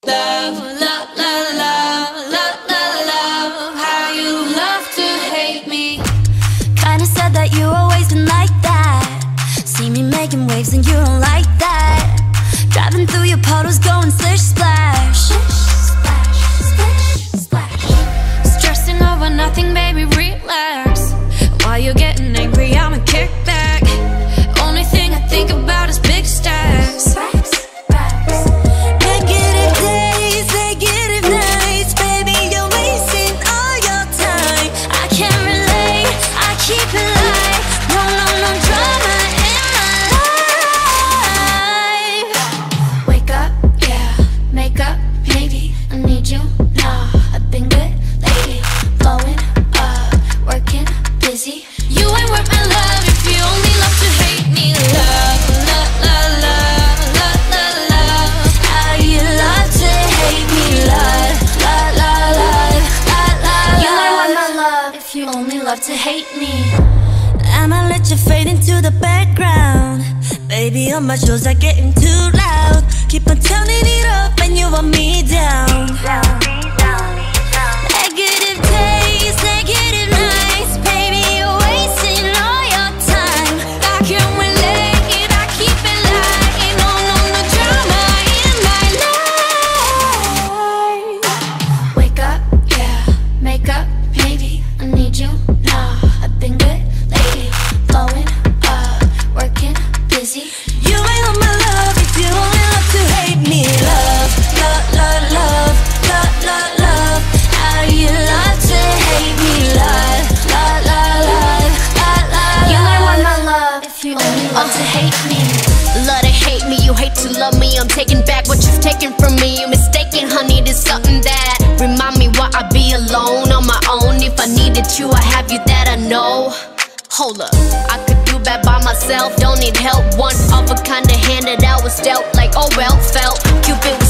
Love, love, love, love, love, love, love, how you love to hate me. Kinda said that you always been like that. See me making waves and you don't like that. Driving through your puddles going splish splash. Splash, splash, splash. Stressing over nothing, baby, relax. While you're getting angry, I'ma kick back. Only thing I think about is big stacks. Negative days, negative nights, baby, you're wasting all your time. I can't relate, I keep it light. No, no, no drama in my life. Wake up, yeah, make up, maybe I need you now. I've been good lately, blowing up, working, busy. You ain't worth my love if you only love to hate me. Love, love, love, love, love, love, love, how you love to hate me. Love, love, love, love, love, love. You ain't worth my love if you only love to hate me. I'ma let you fade into the background. Baby, all my shows are getting too loud. Keep on turning it up and you want me down. Negative days, negative nights, baby, you're wasting all your time. I can't relate, I keep it light. No, no, no drama in my life. Wake up, yeah, make up, maybe I need you now. I've been good lately, blowing up, working, busy. You ain't on my love if you only love to hate me. Love, love, love, love, love, love, love, how you love to hate me. Love, love, love, love, love, love. You ain't want my love if you only love to hate me. Love to hate me, you hate to love me. I'm taking back what you've taken from me. You're mistaken, honey, there's something that remind me why I be alone on my own. If I needed you, I have you, that I know. Hold up, I could do bad by myself, don't need help. One of a kind of hand that I was dealt, like oh well, felt Cupid